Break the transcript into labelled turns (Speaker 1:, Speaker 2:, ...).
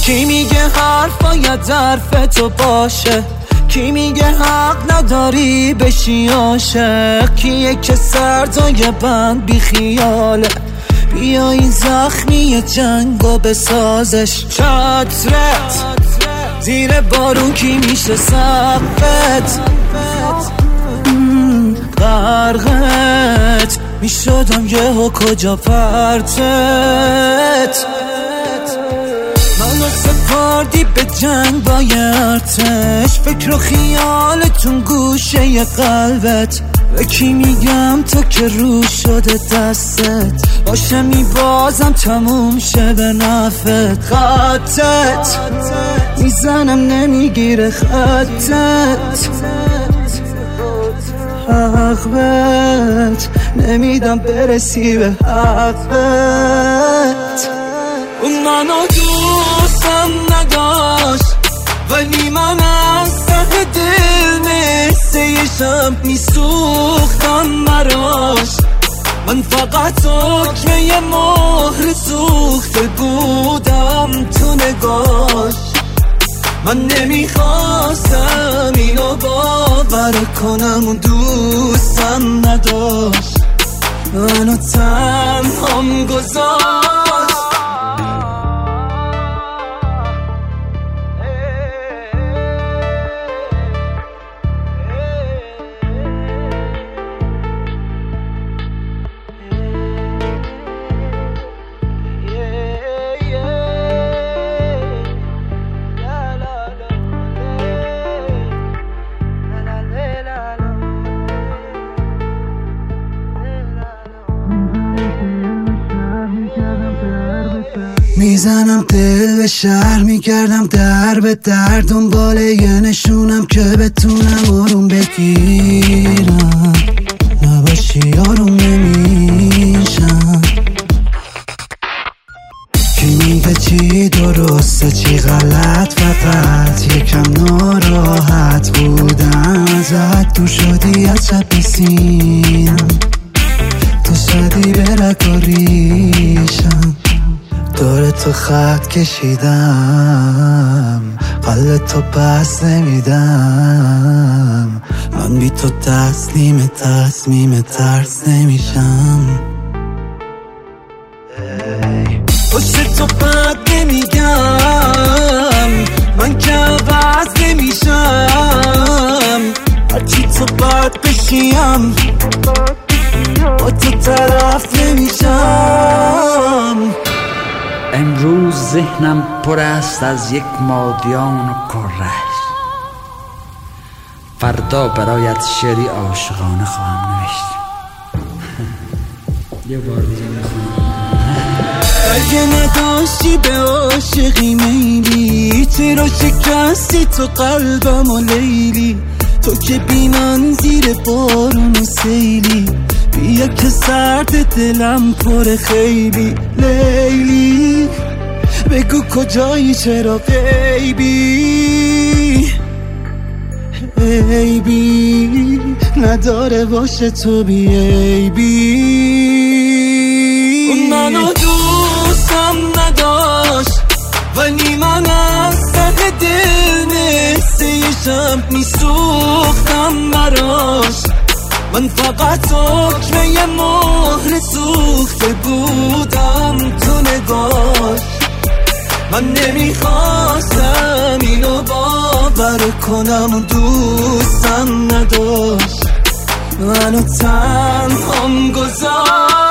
Speaker 1: کی میگه حرف باید حرف تو باشه؟ کی میگه حق نداری بشی عاشق؟ کیه که سردای بند بی خیاله؟ بیا این زخمی جنگو بسازش. چترت زیر بارون کی میشه سقفت؟ غرقت میشدم یهو کجا پرتت؟ منو سپردی به جنگ با ارتش، فکر و خیالتون گوشه قلبت. به کی میگم تو که رو شده دستت؟ باشه میبازم تموم شه به نفت. خطت میزنم نمیگیره خطت، حقت نمیدم برسی به حقت. اون منو دوستم نداشت ولی من از ته دل مثل یه شب میسوختم براش. من فقط حکمه یه مهر سوخته بودم تو نگاش. من نمیخواستم اینو باور کنم اون دوستم نداشت، منو تنهام گذاشت.
Speaker 2: میزنم دل به شهر، میگردم در به در، دنبال یه نشونم که بتونم آروم بگیرم. نباشی آروم نمیشم. کی میگه چی درسته چی غلط؟ فقط یکم ناراحت بودم ازت. تو شدی از شب سینم، تو شدی به رگاریشم. دور تو خط کشیدم، قلب تو پس نمیدم. من بی تو تسلیم تصمیم ترس نمیشم.
Speaker 1: پشت تو بد نمیگم، من که عوض نمیشم. هرچی تو بد بشیم با تو طرف نمیشم.
Speaker 3: امروز ذهنم پر است از یک مادیان و کرش. فردا برایت شعری عاشقانه خواهم نوشت. یه بار دیگه میخونم.
Speaker 1: اگه نداشتی به عاشقی میلی، چرا شکستی تو قلبم و لیلی؟ تو که بی من زیر بارون و سیلی، بیا که سرد دلم پر خیلی. لیلی بگو کجایی چرا غیبی؟ عیبی نداره باشه تو بی عیبی. اون منو دوستم نداشت ولی من از ته دل مثل یه شب میسوختم براش. من فقط حکمه یه مهر سوخته بودم تو نگاش. من نمیخواستم اینو باور کنم دوستم نداشت، منو تنهام گذاشت.